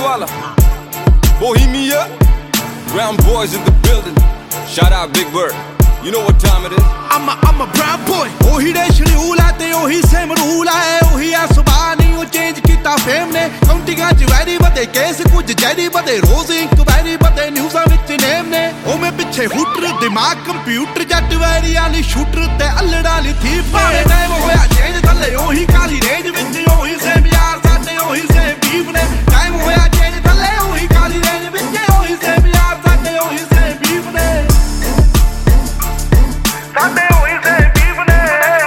Walla, Bohemia, Brown boys in the building. Shout out Big Bird. You know what time it is. I'm a brown boy. Ohi de schedule hai te ohi same rule hai. Ohi a subah nahi o change kita fame ne. Countinga ch very bade case kuch jari bade rose inquiry bade news vich name ne. O me piche hooter dimag computer jat very ali shooter te allada li thief ne. Time hoya change thalle ohi kali range vich ohi same yaar sade ohi same beef ne. Time hoya change thalle ohi kali range vich ohi same yaar sade ohi same beef ne. Sade ohi same beef ne.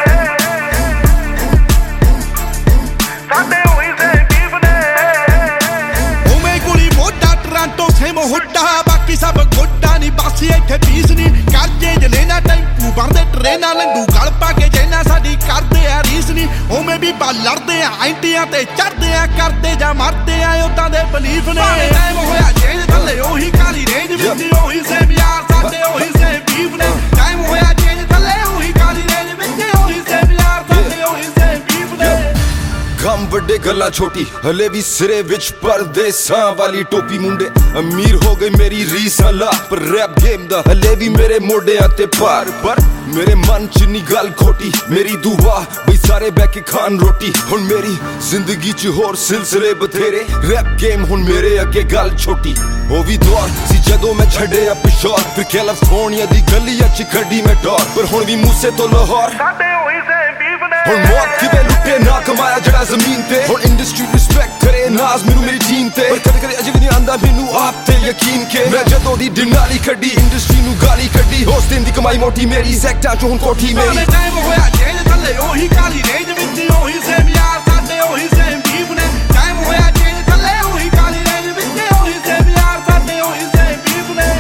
Sade ohi same beef ne. O me guli mota Toronto same hutta baki sab gotta ni basi ਇੱਥੇ peace ਨਹੀਂ ਕਰਜੇ ਜ ਲੈਣਾ tempo ਬੰਦੇ ਟ੍ਰੇਨਾਂ ਲੰਗੂ ਗਲ ਪਾ ਕੇ ਜੈਨਾ ਸਾਡੀ ਕਰਦੇ ਆ ਰੀਸ ਨਹੀਂ ਉਵੇਂ ਵੀ ਬਾ ਲੜਦੇ ਆ ਐਂਟੀਆਂ ਤੇ ਚੜਦੇ ਆ ਕਰਦੇ ਜਾਂ ਮਰਦੇ ਆ ਉਦਾਂ ਦੇ ਬਲੀਫ ਨੇ ਟਾਈਮ ਹੋਇਆ ਚੇਂਜ ਥੱਲੇ ਉਹੀ ਕਾਲੀ ਰੇਂਜ ਵਿੱਚ ਉਹੀ ਸੇਮ ਯਾਰ ਸਾਡੇ ਉਹੀ ਸੇਮ ਬੀਫ ਨੇ ਟਾਈਮ ਹੋਇਆ ਚੇਂਜ ਥੱਲੇ ਉਹੀ ਕਾਲੀ ਰੇਂਜ ਵਿੱਚ ਉਹੀ ਸੇਮ ਯਾਰ ਸਾਡੇ ਉਹੀ ਸੇਮ ਬੀਫ ਨੇ ਗਮ ਵੱਡੇ ਗੱਲਾਂ ਛੋਟੀ ਹਲੇ ਵੀ ਸਿਰੇ ਵਿੱਚ ਪਰਦੇਸਾਂ ਵਾਲੀ ਟੋਪੀ ਮੁੰਡੇ ਅਮੀਰ ਹੋ ਗਏ ਮੇਰੀ ਰੀਸਾਂ ਲਾ ਪਰ ਰੈਪ ਗੇਮ ਦਾ ਹਲੇ ਵੀ ਮੇਰੇ ਮੋਢਿਆਂ ਤੇ ਭਾਰ ਪਰ ਮੇਰੇ ਮਨ ਚ ਨੀ ਗੱਲ ਖੋਟੀ ਮੇਰੀ ਦੁਆ ਬਈ ਸਾਰੇ ਬਹਿ ਕੇ ਖਾਣ ਰੋਟੀ ਹੁਣ ਮੇਰੀ ਜ਼ਿੰਦਗੀ ਚ ਹੋਰ ਸਿਲਸਿਲੇ ਬਥੇਰੇ ਰੈਪ ਗੇਮ ਹੁਣ ਮੇਰੇ ਅੱਗੇ ਗੱਲ ਛੋਟੀ ਉਹ ਵੀ ਦੌਰ ਸੀ ਜਦੋਂ ਮੈਂ ਛੱਡਿਆ ਪਿਸ਼ੌਰ ਫਿਰ ਕੈਲੀਫੋਰਨੀਆ ਦੀ ਗਲੀਆਂ ਚ ਖੱਡੀ ਮੈਂ ਡੋਰ ਪਰ ਹੁਣ ਵੀ ਮੂਸੇ ਤੋਂ ਲਾਹੌਰ ਸਾਡੇ ਉਹੀ ਸੇਮ ਬੀਫ ਨੇ ਹੁਣ ਮੌਤ ਕਿਵੇਂ ਲੁੱਟੇ ਨਾ ਕਮਾਇਆ ਜਿਹੜਾ ਜ਼ਮੀਨ ਤੇ ਹੁਣ ਇੰਡਸਟਰੀ ਰਿਸਪੈਕਟ ਕਰੇ ਨਾਜ਼ ਮੈਨੂੰ ਮੇਰੀ ਟੀਮ ਤੇ ਪਰ ਕਦੇ ਕਦੇ ਅਜੇ ਵੀ ਨਹੀਂ ਆਂਦਾ ਮੈਨੂੰ ਆਪ ਤੇ ਯਕੀਨ ਕੇ ਮੈਂ ਜਦੋਂ ਦੀ ਡਿਨਾਲੀ ਕੱਢੀ ਇੰਡਸਟਰੀ ਨੂੰ ਗਾਲੀ ਕੱਢੀ ਉਸ ਦਿਨ ਦੀ ਕਮਾਈ ਮੋਟੀ ਮੇਰੀ ਸੈਕਟਾਂ ਚ ਹੁਣ ਕੋਠੀ ਮੇਰੀ ਟਾਈਮ ਹੋਇਆ ਚੇਂਜ ਥੱਲੇ ਉਹੀ ਕਾਲੀ ਰੇਂਜ ਵਿੱਚ ਉਹੀ ਸੇਮ ਯਾਰ ਸਾਡੇ ਉਹੀ ਸੇਮ ਬੀਫ ਨੇ ਟਾਈਮ ਹੋਇਆ ਚੇਂਜ ਥੱਲੇ ਉਹੀ ਕਾਲੀ ਰੇਂਜ ਵਿੱਚ ਉਹੀ ਸੇਮ ਯਾਰ ਸਾਡੇ ਉਹੀ ਸੇਮ ਬੀਫ ਨੇ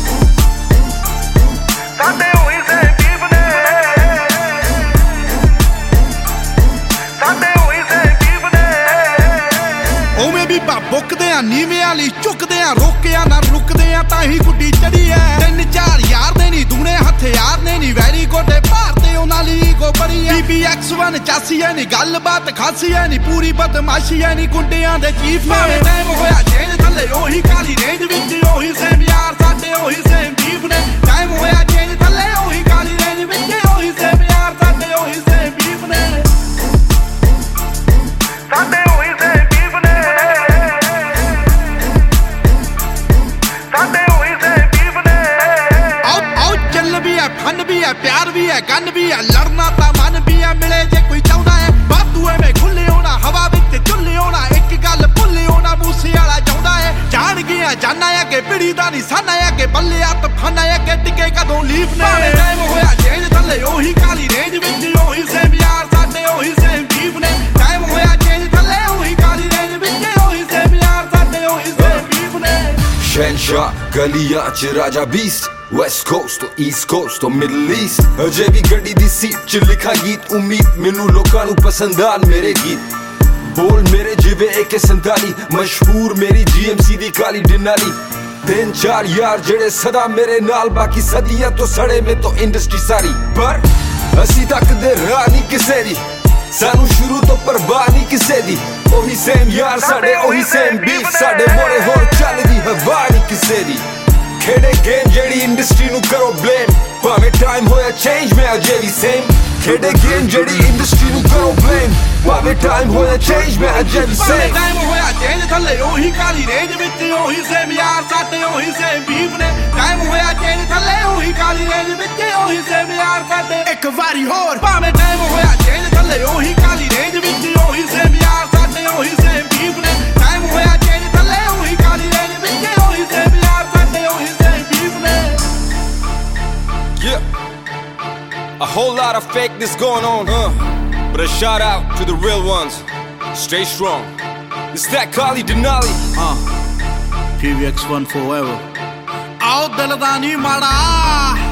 ਸਾਡੇ ਉਹੀ ਸੇਮ ਬੀਫ ਨੇ ਸਾਡੇ ਉਹੀ ਸੇਮ ਬੀਫ ਨੇ ਉਵੇਂ ਵੀ ਬੁੱਕਦੇ ਆ ਨੀਵੇਂ ਵਾਲੀ ਝੁਕਦੇ ਆ ਰੋਕਿਆ ਨਾ ਰੁਕਦੇ ਆ ਤਾਂ ਹੀ ਗੁੱਡੀ ਚੜੀ ਐ 3-4 ਯਾਰ ਦੇ ਨੀ ਦੂਣੇ ਹਥਿਆਰ ਨੇ ਨੀ ਵੈਰੀ ਗੋਡੇ ਭਾਰਤੇ ਉਹਨਾਂ ਲਈ ਗੋ ਬੜੀ ਐ BBX1 ਚਾਸੀ ਐ ਨੀ ਗੱਲਬਾਤ ਖਾਸੀ ਐ ਨੀ ਪੂਰੀ ਬਦਮਾਸ਼ੀ ਐ ਨੀ ਗੁੰਡਿਆਂ ਦੇ ਚੀਫ ਐ ਟਾਈਮ ਹੋਇਆ ਚੇਂਜ ਥੱਲੇ ਉਹੀ ਕਾਲੀ ਰੇਂਜ ਵਿੱਚ ਉਹੀ ਸੇਮ ਯਾਰ ਸਾਡੇ ਉਹੀ ਸੇਮ ਬੀਫ ਨੇ ਟਾਈਮ ਹੋਇਆ ਚੇਂਜ ਥੱਲੇ ਉਹੀ ਕਾਲੀ ਰੇਂਜ ਵਿੱਚ ਉਹੀ ਸੇਮ ਯਾਰ ਸਾਡੇ ਉਹੀ ਸੇਮ ਬੀਫ ਨੇ ਸਾਡੇ ਉਹੀ ਸੇਮ ਬੀਫ ਨੇ ਸਾਡੇ ਉਹੀ ਸੇਮ ਬੀਫ ਨੇ ਆਓ ਚੱਲ ਵੀ ਐ ਫਨ ਵੀ ਐ ਪਿਆਰ ਵੀ ਐ ਗਨ ਵੀ ਐ ਲੜਨਾ ਤਾਂ ਮਨ ਵੀ ਐ ਮਿਲੇ ਜੇ ਕੋਈ ਚਾਹੁੰਦਾ ਐ ਬਾਤੂ ਐਵੇਂ ਖੁੱਲੇ ਹੋਣਾ ਹਵਾ ਵਿੱਚ ਝੁੱਲੇ ਹੋਣਾ ਇੱਕ ਗੱਲ ਭੁੱਲੇ ਹੋਣਾ ਮੂਸੇ ਵਾਲਾ ਚਾਹੁੰਦਾ ਐ ਜਾਣ ਗਿਆ ਜਾਨਾ ਐ ਕਿ ਪਿੜੀ ਦਾ ਨਹੀਂ ਸਾਨਾ ਐ ਕਿ ਬੱਲੇ ਆ ਤਫਾਨਾ ਐ ਕਿ ਟਿਕੇ ਕਦੋਂ ਲੀਫ ਨੇ ਟਾਈਮ ਹੋਇਆ ਚੇਂਜ ਥੱਲੇ ਉਹੀ ਕਾਲੀ ਰੇਂਜ ਵਿੱਚ ਉਹੀ ਸੇਮ ਯਾਰ ਸਾਡੇ ਉਹੀ ਸੇਮ ਬੀਫ ਨੇ ਟਾਈਮ ਹੋਇਆ ਚੇਂਜ ਥੱਲੇ ਉਹੀ ਕਾਲੀ ਰੇਂਜ ਵਿੱਚ ਉਹੀ ਸੇਮ ਯਾਰ ਸਾਡੇ ਉਹੀ ਸੇਮ ਬੀਫ ਨੇ Shenshaw, ਗਲੀਆਂ ਚ ਰਾਜਾ ਬੀਸਟ West Coast ਤੋਂ East Coast ਤੋਂ Middle East ਅਜੇ ਵੀ ਗੱਡੀ ਦੀ ਸੀਟ ਚ ਲਿਖਾ ਗੀਤ ਉਮੀਦ ਮੈਨੂੰ ਲੋਕਾਂ ਨੂੰ ਪਸੰਦ ਆਣ ਮੇਰੇ ਗੀਤ ਬੋਲ ਮੇਰੇ ਜਿਵੇਂ AK-47 ਮਸ਼ਹੂਰ ਮੇਰੀ GMC ਦੀ ਕਾਲੀ ਡਿਨਾਲੀ 3-4 ਯਾਰ ਜਿਹੜੇ ਸਦਾ ਮੇਰੇ ਨਾਲ ਬਾਕੀ ਸਦੀਆਂ ਤੋਂ ਸੜੇ ਮੇ ਤੋਂ ਇੰਡਸਟਰੀ ਸਾਰੀ ਪਰ ਅਸੀਂ ਤੱਕਦੇ ਰਾਹ ਨਹੀਂ ਕਿਸੇ ਦੀ ਸਾਨੂੰ ਸ਼ੁਰੂ ਤੋਂ ਪਰਵਾਹ ਨਹੀਂ ਕਿਸੇ ਦੀ ਉਹੀ ਸੇਮ ਯਾਰ ਸਾਡੇ ਉਹੀ ਸੇਮ ਬੀਫ ਸਾਡੇ ਮੋਰੇ ਹੋਰ ਚੱਲਦੀ ਹਵਾ ਨਹੀਂ ਕਿਸੇ ਦੀ ਖੇਡੇ ਗੇਮ ਜਿਹੜੀ ਇੰਡਸਟਰੀ ਨੂੰ ਕਰੋ ਬਲੇਮ ਭਾਵੇਂ ਟਾਈਮ ਹੋਇਆ ਚੇਂਜ ਮੈਂ ਅਜੇ ਵੀ ਸੇਮ ਖੇਡੇ ਗੇਮ ਜਿਹੜੀ ਇੰਡਸਟਰੀ ਨੂੰ ਕਰੋ ਬਲੇਮ ਭਾਵੇਂ ਟਾਈਮ ਹੋਇਆ ਚੇਂਜ ਮੈਂ ਅਜੇ ਵੀ ਸੇਮ ਟਾਈਮ ਹੋਇਆ ਚੇਂਜ ਥੱਲੇ ਉਹੀ ਕਾਲੀ ਰੇਂਜ ਵਿੱਚ ਉਹੀ ਸੇਮ ਯਾਰ ਸਾਡੇ ਉਹੀ ਸੇਮ ਬੀਫ ਨੇ ਟਾਈਮ ਹੋਇਆ ਚੇਂਜ ਥੱਲੇ ਉਹੀ ਕਾਲੀ ਰੇਂਜ ਵਿੱਚ ਉਹੀ ਸੇਮ ਯਾਰ ਸਾਡੇ ਇੱਕ ਵਾਰੀ ਹੋਰ ਭਾਵੇਂ ਟਾਈਮ ਹੋਇਆ ਚੇਂਜ ਥੱਲੇ ਉਹੀ ਕਾਲੀ ਰੇਂਜ ਵਿੱਚ ਉਹੀ ਸੇਮ ਯਾਰ ਸਾਡੇ ਉਹੀ ਸੇਮ ਬੀਫ ਨੇ ਟਾਈਮ ਹੋਇਆ ਚੇਂਜ ਥੱਲੇ ਉਹੀ ਕਾਲੀ ਰੇਂਜ ਵਿੱਚ ਉਹੀ ਸੇਮ ਯਾਰ ਸਾਡੇ ਉਹੀ ਸੇਮ ਬੀਫ ਨੇ A whole lot of fakeness going on, but a shout out to the real ones. Stay strong. It's that Kali Denali. PBX1 forever. Out the Ladani Mara.